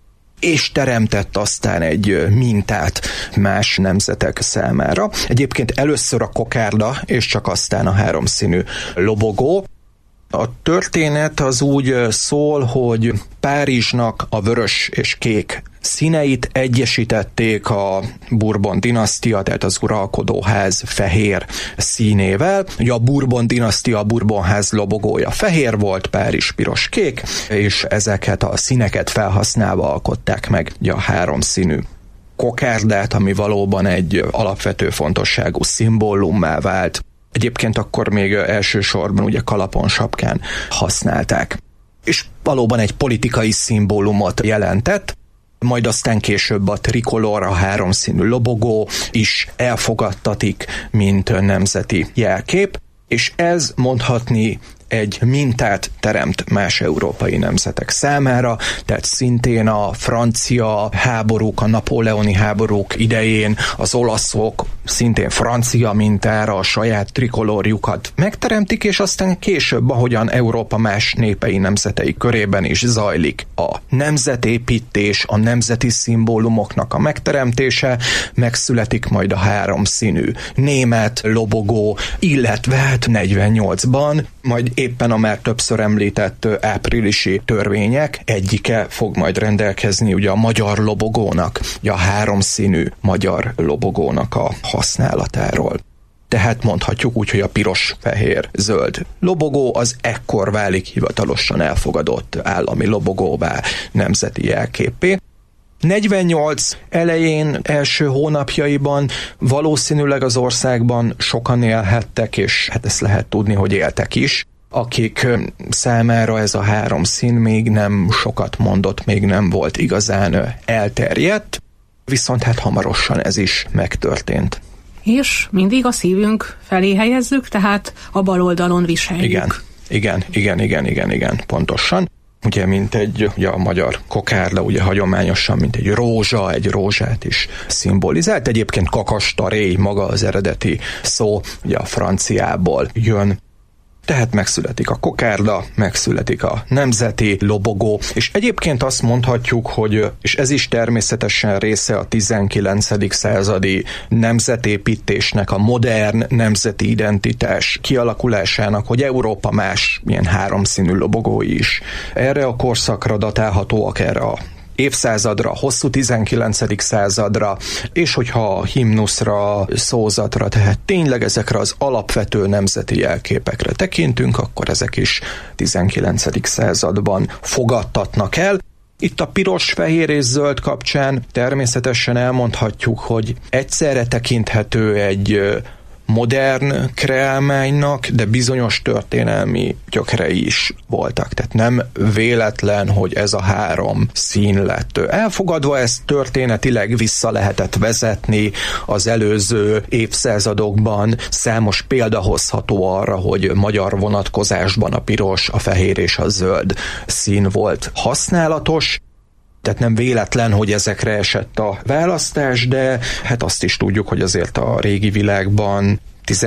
és teremtett aztán egy mintát más nemzetek számára. Egyébként először a kokárda, és csak aztán a háromszínű lobogó. A történet az úgy szól, hogy Párizsnak a vörös és kék színeit egyesítették a Bourbon dinasztia, tehát az uralkodóház fehér színével. Ugye a Bourbon dinasztia, a Bourbonház lobogója fehér volt, Párizs piros-kék, és ezeket a színeket felhasználva alkották meg a háromszínű kokárdát, ami valóban egy alapvető fontosságú szimbólummá vált. Egyébként akkor még elsősorban ugye kalapon, sapkán használták. És valóban egy politikai szimbólumot jelentett, majd aztán később a trikolor, a háromszínű lobogó is elfogadtatik, mint nemzeti jelkép, és ez mondhatni egy mintát teremt más európai nemzetek számára, tehát szintén a francia háborúk, a napóleoni háborúk idején az olaszok szintén francia mintára a saját trikolorjukat megteremtik, és aztán később, ahogyan Európa más népei, nemzetei körében is zajlik a nemzetépítés, a nemzeti szimbólumoknak a megteremtése, megszületik majd a háromszínű német lobogó, illetve 48-ban majd éppen a már többször említett áprilisi törvények egyike fog majd rendelkezni ugye a magyar lobogónak, ugye a háromszínű magyar lobogónak a használatáról. Tehát mondhatjuk úgy, hogy a piros-fehér-zöld lobogó az ekkor válik hivatalosan elfogadott állami lobogóvá, nemzeti jelképpé. 48 elején, első hónapjaiban valószínűleg az országban sokan élhettek, és hát ezt lehet tudni, hogy éltek is, akik számára ez a három szín még nem sokat mondott, még nem volt igazán elterjedt, viszont hát hamarosan ez is megtörtént. És mindig a szívünk felé helyezzük, tehát a bal oldalon viseljük. Igen, pontosan. Ugye, mint ugye a magyar kokárda, ugye hagyományosan, mint egy rózsa, egy rózsát is szimbolizált. Egyébként kakasta-réj maga az eredeti szó, ugye a franciából jön. Tehát megszületik a kokárda, megszületik a nemzeti lobogó, és egyébként azt mondhatjuk, hogy, és ez is természetesen része a 19. századi nemzetépítésnek, a modern nemzeti identitás kialakulásának, hogy Európa más ilyen háromszínű lobogói is erre a korszakra datálhatóak, erre a évszázadra, hosszú 19. századra, és hogyha a himnuszra, szózatra, tehát tényleg ezekre az alapvető nemzeti jelképekre tekintünk, akkor ezek is 19. században fogadtatnak el. Itt a piros, fehér és zöld kapcsán természetesen elmondhatjuk, hogy egyszerre tekinthető egy modern kreálmánynak, de bizonyos történelmi gyökerei is voltak. Tehát nem véletlen, hogy ez a három szín lett elfogadva, ezt történetileg vissza lehetett vezetni az előző évszázadokban. Számos példa hozható arra, hogy magyar vonatkozásban a piros, a fehér és a zöld szín volt használatos. Tehát nem véletlen, hogy ezekre esett a választás, de hát azt is tudjuk, hogy azért a régi világban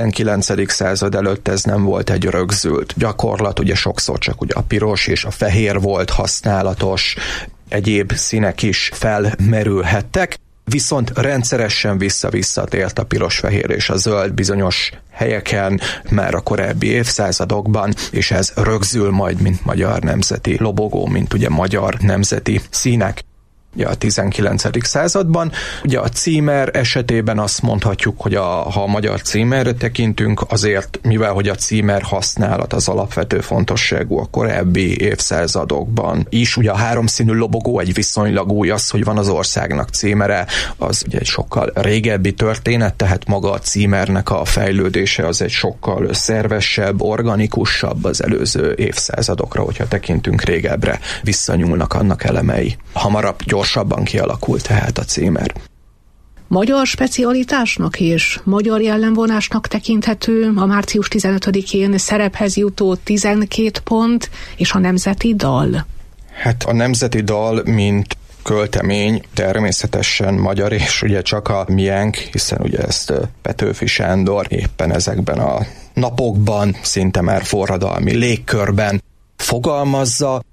19. század előtt ez nem volt egy rögzült gyakorlat, ugye sokszor csak ugye a piros és a fehér volt használatos, egyéb színek is felmerülhettek, viszont rendszeresen visszatért a piros, fehér és a zöld bizonyos helyeken már a korábbi évszázadokban, és ez rögzül majd, mint magyar nemzeti lobogó, mint ugye magyar nemzeti színek. Ugye a 19. században. Ugye a címer esetében azt mondhatjuk, hogy ha a magyar címerre tekintünk, azért, mivel hogy a címer használat az alapvető fontosságú a korábbi évszázadokban is, ugye a háromszínű lobogó egy viszonylag új, az, hogy van az országnak címere, az ugye egy sokkal régebbi történet, tehát maga a címernek a fejlődése az egy sokkal szervesebb, organikusabb az előző évszázadokra, hogyha tekintünk régebbre, visszanyúlnak annak elemei. Hamarabb, gyorsabban kialakult tehát a címer. Magyar specialitásnak és magyar jellemvonásnak tekinthető a március 15-én szerephez jutó 12 pont és a nemzeti dal. Hát a nemzeti dal, mint költemény természetesen magyar, és ugye csak a miénk, hiszen ugye ezt Petőfi Sándor éppen ezekben a napokban, szinte már forradalmi légkörben fogalmazza.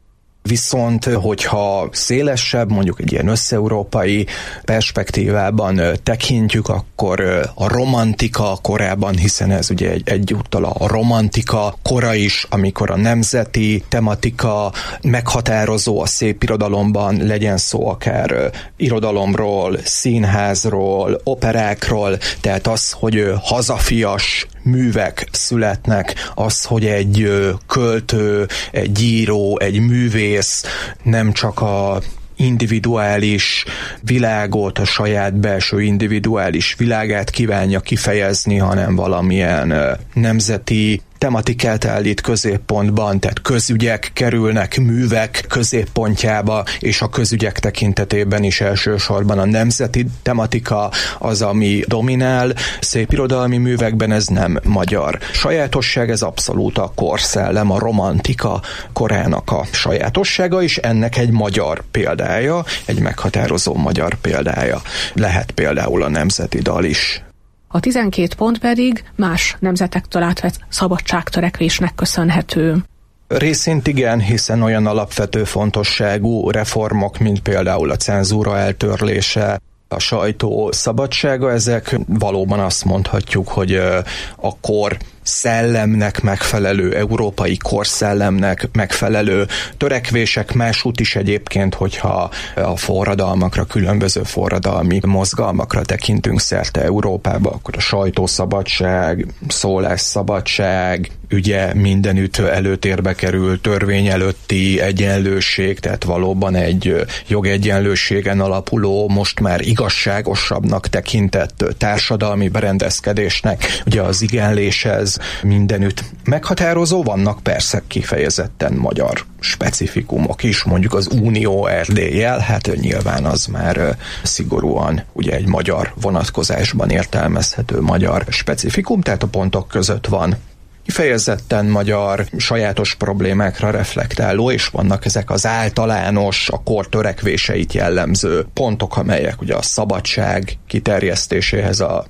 Viszont, hogyha szélesebb, mondjuk egy ilyen összeurópai perspektívában tekintjük, akkor a romantika korában, hiszen ez ugye egyúttal a romantika kora is, amikor a nemzeti tematika meghatározó a szépirodalomban, legyen szó akár irodalomról, színházról, operákról, tehát az, hogy hazafias művek születnek, az, hogy egy költő, egy író, egy művész nem csak a individuális világot, a saját belső individuális világát kívánja kifejezni, hanem valamilyen nemzeti tematikát állít középpontban, tehát közügyek kerülnek művek középpontjába, és a közügyek tekintetében is elsősorban a nemzeti tematika az, ami dominál. Szépirodalmi művekben ez nem magyar sajátosság, ez abszolút a korszellem, a romantika korának a sajátossága, és ennek egy magyar példája, egy meghatározó magyar példája lehet például a nemzeti dal is. A 12 pont pedig más nemzetektől átvett szabadságtörekvésnek köszönhető. Részint igen, hiszen olyan alapvető fontosságú reformok, mint például a cenzúra eltörlése, a sajtó szabadsága, ezek valóban azt mondhatjuk, hogy a kor szellemnek megfelelő, európai korszellemnek megfelelő törekvések, másút is egyébként, hogyha a forradalmakra, különböző forradalmi mozgalmakra tekintünk szerte Európába, akkor a sajtószabadság, szólásszabadság, ugye mindenütt előtérbe kerül, törvény előtti egyenlőség, tehát valóban egy jogegyenlőségen alapuló, most már igazságosabbnak tekintett társadalmi berendezkedésnek, ugye az igenléshez mindenütt meghatározó, vannak persze kifejezetten magyar specifikumok is, mondjuk az Unió Erdéllyel, hát nyilván az már szigorúan ugye egy magyar vonatkozásban értelmezhető magyar specifikum, tehát a pontok között van kifejezetten magyar, sajátos problémákra reflektáló, és vannak ezek az általános, a kor törekvéseit jellemző pontok, amelyek ugye a szabadság kiterjesztéséhez, a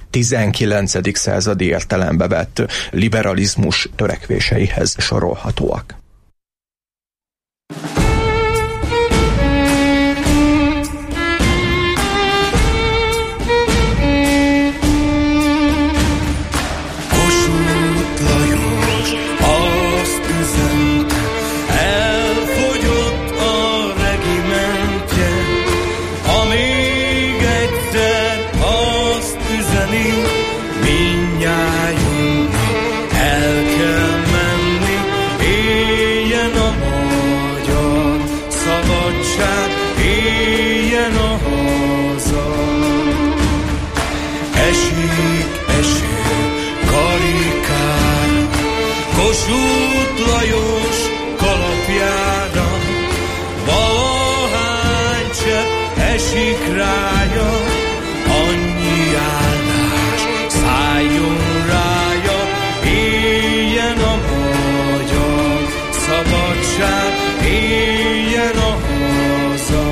19. századi értelembe vett liberalizmus törekvéseihez sorolhatóak. Kossuth Lajos kalapjára, valahány csepp esik rája, annyi áldás szálljon rája, éljen a magyar szabadság, éljen a haza.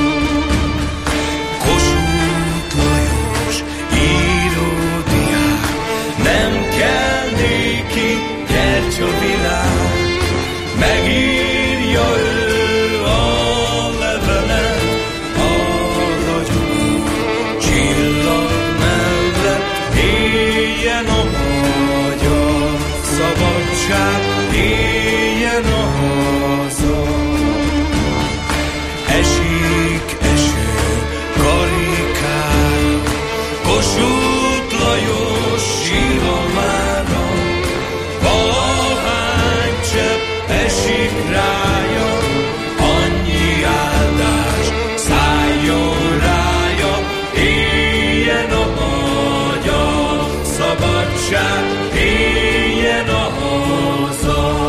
Kossuth Lajos író-diák, nem kell néki a világ, megírja ő a levelet a ragyogó csillag mellett, éljen a magyar szabadság, éljen a haza. Esik eső karikára, Kossuth Lajos sírhalmára, valahány csepp esik rája, annyi áldás szálljon rája, éljen a magyar szabadság, éljen a haza.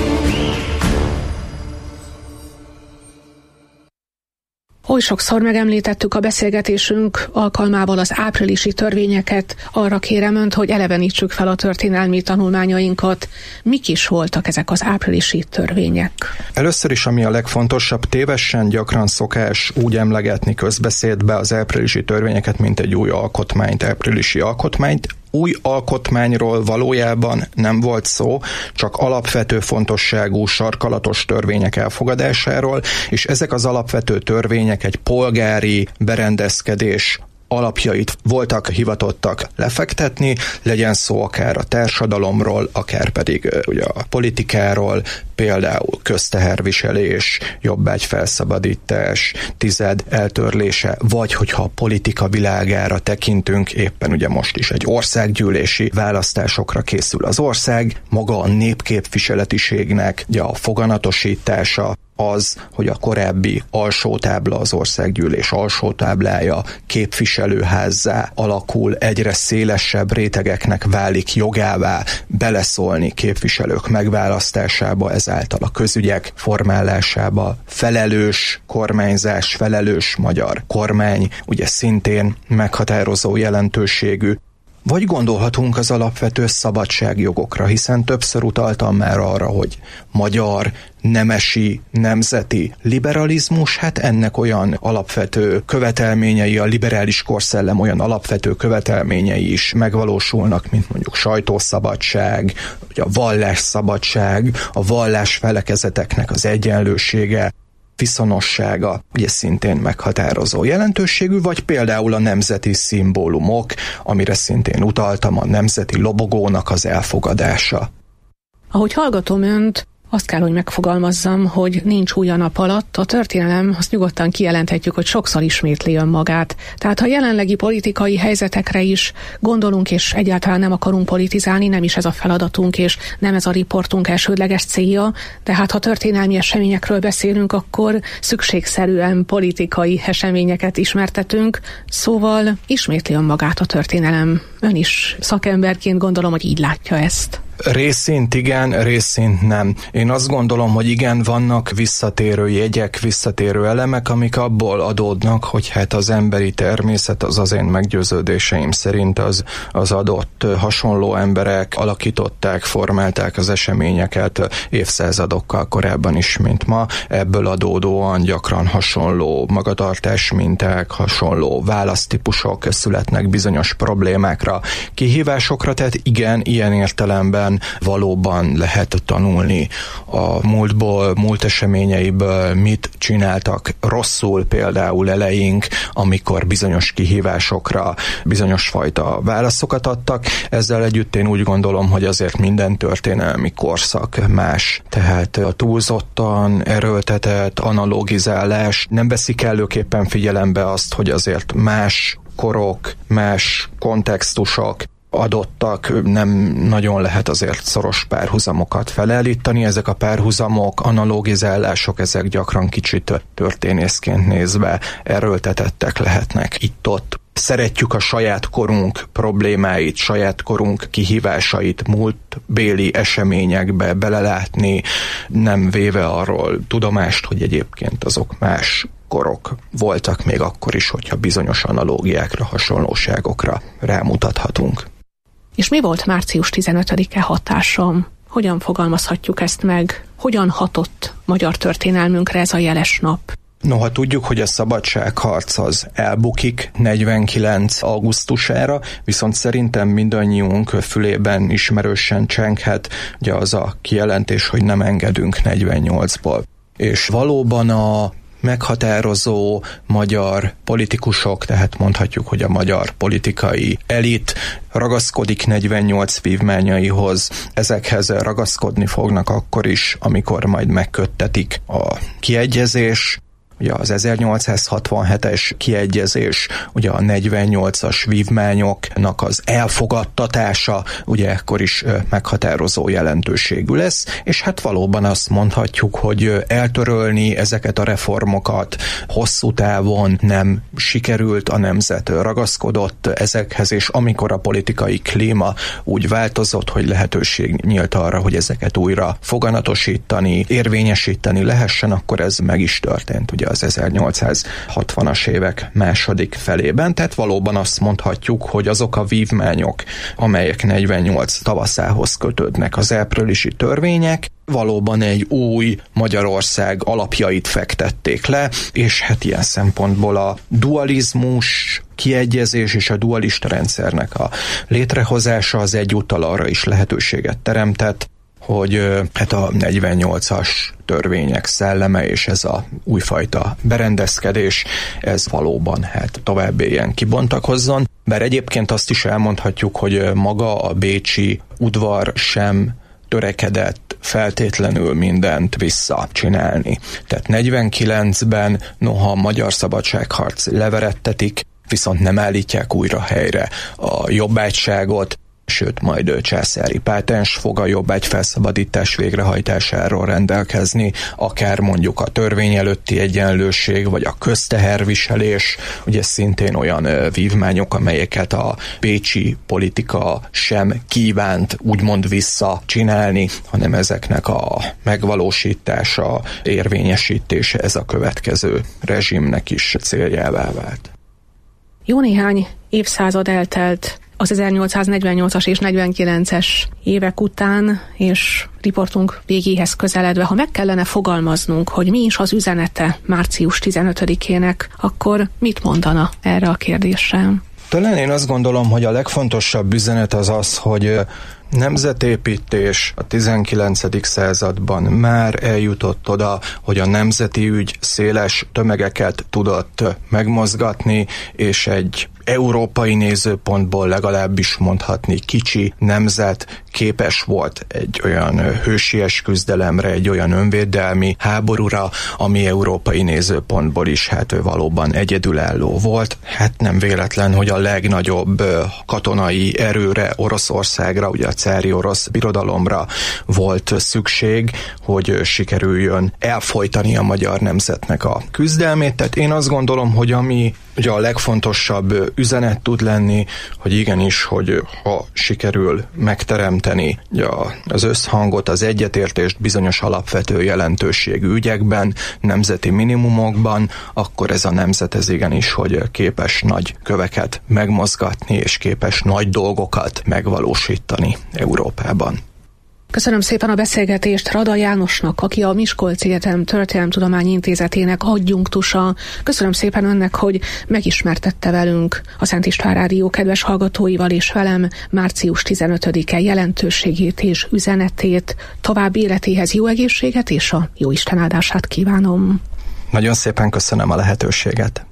Oly sokszor megemlítettük a beszélgetésünk alkalmával az áprilisi törvényeket. Arra kérem önt, hogy elevenítsük fel a történelmi tanulmányainkat. Mik is voltak ezek az áprilisi törvények? Először is, ami a legfontosabb, tévesen gyakran szokás úgy emlegetni közbeszédbe az áprilisi törvényeket, mint egy új alkotmányt, áprilisi alkotmányt. Új alkotmányról valójában nem volt szó, csak alapvető fontosságú sarkalatos törvények elfogadásáról, és ezek az alapvető törvények egy polgári berendezkedés alapjait voltak hivatottak lefektetni, legyen szó akár a társadalomról, akár pedig ugye a politikáról, például közteherviselés, jobbágyfelszabadítás, tized eltörlése, vagy hogyha a politika világára tekintünk, éppen ugye most is egy országgyűlési választásokra készül az ország, maga a népképviseletiségnek ugye a foganatosítása, az, hogy a korábbi alsótábla, az országgyűlés alsótáblája képviselőházzá alakul, egyre szélesebb rétegeknek válik jogává beleszólni képviselők megválasztásába, ezáltal a közügyek formálásába, felelős kormányzás, felelős magyar kormány, ugye szintén meghatározó jelentőségű. Vagy gondolhatunk az alapvető szabadságjogokra, hiszen többször utaltam már arra, hogy magyar, nemesi, nemzeti liberalizmus, hát ennek olyan alapvető követelményei, a liberális korszellem olyan alapvető követelményei is megvalósulnak, mint mondjuk sajtószabadság, vagy a vallásszabadság, a vallásfelekezeteknek az egyenlősége, viszonossága, ugye szintén meghatározó jelentőségű, vagy például a nemzeti szimbólumok, amire szintén utaltam, a nemzeti lobogónak az elfogadása. Ahogy hallgatom önt, azt kell, hogy megfogalmazzam, hogy nincs új a nap alatt. A történelem, azt nyugodtan kijelenthetjük, hogy sokszor ismétli önmagát. Tehát ha jelenlegi politikai helyzetekre is gondolunk, és egyáltalán nem akarunk politizálni, nem is ez a feladatunk, és nem ez a riportunk elsődleges célja, tehát ha történelmi eseményekről beszélünk, akkor szükségszerűen politikai eseményeket ismertetünk, szóval ismétli önmagát a történelem. Ön is szakemberként gondolom, hogy így látja ezt. Részint igen, részint nem. Én azt gondolom, hogy igen, vannak visszatérő jegyek, visszatérő elemek, amik abból adódnak, hogy hát az emberi természet, az én meggyőződéseim szerint az adott hasonló emberek alakították, formálták az eseményeket évszázadokkal korábban is, mint ma. Ebből adódóan gyakran hasonló magatartás minták, hasonló választípusok születnek bizonyos problémákra, kihívásokra, tehát igen, ilyen értelemben valóban lehet tanulni a múltból, múlt eseményeiből, mit csináltak rosszul például eleink, amikor bizonyos kihívásokra bizonyos fajta válaszokat adtak. Ezzel együtt én úgy gondolom, hogy azért minden történelmi korszak más. Tehát a túlzottan erőltetett analógizálás nem veszi kellőképpen figyelembe azt, hogy azért más korok, más kontextusok adottak, nem nagyon lehet azért szoros párhuzamokat felállítani. Ezek a párhuzamok, analógizálások, ezek gyakran kicsit történészként nézve erőltetettek lehetnek itt-ott. Szeretjük a saját korunk problémáit, saját korunk kihívásait, múltbéli eseményekbe belelátni, nem véve arról tudomást, hogy egyébként azok más korok voltak még akkor is, hogyha bizonyos analógiákra, hasonlóságokra rámutathatunk. És mi volt március 15-e hatásom? Hogyan fogalmazhatjuk ezt meg? Hogyan hatott magyar történelmünkre ez a jeles nap? Noha tudjuk, hogy a szabadságharc az elbukik 49. augusztusára, viszont szerintem mindannyiunk fülében ismerősen csenghet ugye az a kijelentés, hogy nem engedünk 48-ból. És valóban a meghatározó magyar politikusok, tehát mondhatjuk, hogy a magyar politikai elit ragaszkodik 48 vívmányaihoz, ezekhez ragaszkodni fognak akkor is, amikor majd megköttetik a kiegyezés, ugye az 1867-es kiegyezés, ugye a 48-as vívmányoknak az elfogadtatása, ugye ekkor is meghatározó jelentőségű lesz, és hát valóban azt mondhatjuk, hogy eltörölni ezeket a reformokat hosszú távon nem sikerült, a nemzet ragaszkodott ezekhez, és amikor a politikai klíma úgy változott, hogy lehetőség nyílt arra, hogy ezeket újra foganatosítani, érvényesíteni lehessen, akkor ez meg is történt. Ugye az 1860-as évek második felében, tehát valóban azt mondhatjuk, hogy azok a vívmányok, amelyek 48 tavaszához kötődnek, az áprilisi törvények, valóban egy új Magyarország alapjait fektették le, és hát ilyen szempontból a dualizmus kiegyezés és a dualista rendszernek a létrehozása az egyúttal arra is lehetőséget teremtett, hogy hát a 48-as törvények szelleme és ez a újfajta berendezkedés, ez valóban hát tovább éljen kibontakozzon. Bár egyébként azt is elmondhatjuk, hogy maga a bécsi udvar sem törekedett feltétlenül mindent visszacsinálni. Tehát 49-ben, noha a magyar szabadságharc leverettetik, viszont nem állítják újra helyre a jobbágyságot, sőt majd császári pátens fog a jobbágy felszabadítás végrehajtásáról rendelkezni, akár mondjuk a törvény előtti egyenlőség, vagy a közteherviselés, ugye szintén olyan vívmányok, amelyeket a bécsi politika sem kívánt úgymond visszacsinálni, hanem ezeknek a megvalósítása, érvényesítése ez a következő rezsimnek is céljává vált. Jó néhány évszázad eltelt az 1848-as és 49-es évek után, és riportunk végéhez közeledve, ha meg kellene fogalmaznunk, hogy mi is az üzenete március 15-ének, akkor mit mondana erre a kérdésre? Talán én azt gondolom, hogy a legfontosabb üzenet az az, hogy nemzetépítés a 19. században már eljutott oda, hogy a nemzeti ügy széles tömegeket tudott megmozgatni, és egy európai nézőpontból legalábbis mondhatni kicsi nemzet képes volt egy olyan hősies küzdelemre, egy olyan önvédelmi háborúra, ami európai nézőpontból is hát valóban egyedülálló volt. Hát nem véletlen, hogy a legnagyobb katonai erőre, Oroszországra, ugye a cári orosz birodalomra volt szükség, hogy sikerüljön elfojtani a magyar nemzetnek a küzdelmét. Tehát én azt gondolom, hogy ami ugye a legfontosabb üzenet tud lenni, hogy igenis, hogy ha sikerül megteremteni az összhangot, az egyetértést bizonyos alapvető jelentőségű ügyekben, nemzeti minimumokban, akkor ez a nemzet ez igenis, hogy képes nagy köveket megmozgatni, és képes nagy dolgokat megvalósítani Európában. Köszönöm szépen a beszélgetést Rada Jánosnak, aki a Miskolci Egyetem Történelemtudományi Intézetének adjunktusa. Köszönöm szépen önnek, hogy megismertette velünk a Szent István Rádió kedves hallgatóival és velem március 15-e jelentőségét és üzenetét. További életéhez jó egészséget és a jó Isten áldását kívánom. Nagyon szépen köszönöm a lehetőséget.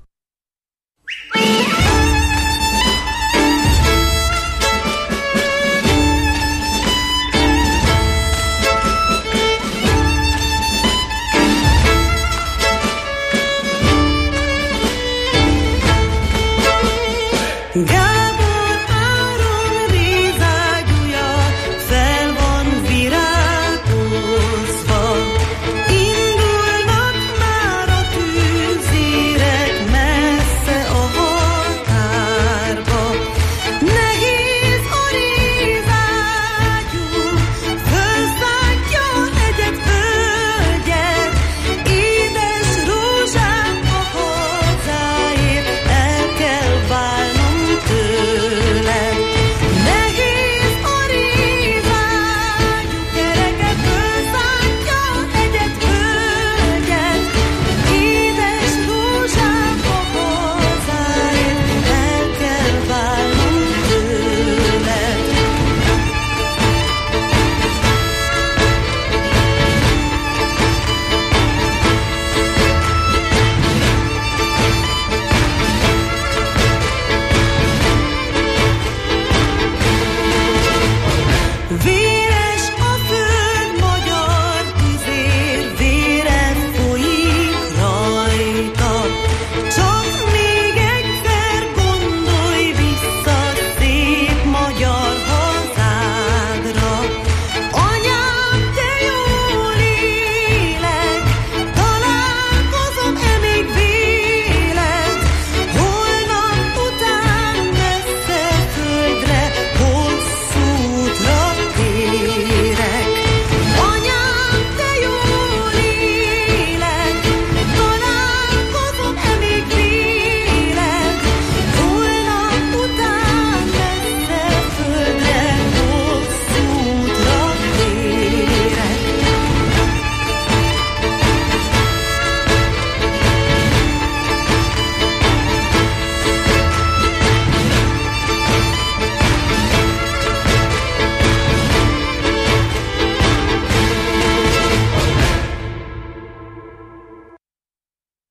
Gábor Áron rézágyúja fel van virágozva, indulnak már a tűzérek.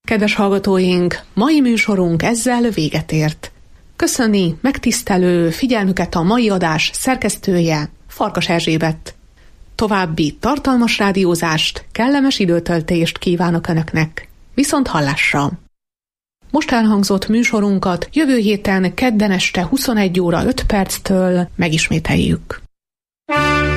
Kedves hallgatóink, mai műsorunk ezzel véget ért. Köszöni megtisztelő figyelmüket a mai adás szerkesztője, Farkas Erzsébet. További tartalmas rádiózást, kellemes időtöltést kívánok Önöknek. Viszont hallásra! Most elhangzott műsorunkat jövő héten kedden este 21 óra 5 perctől megismételjük.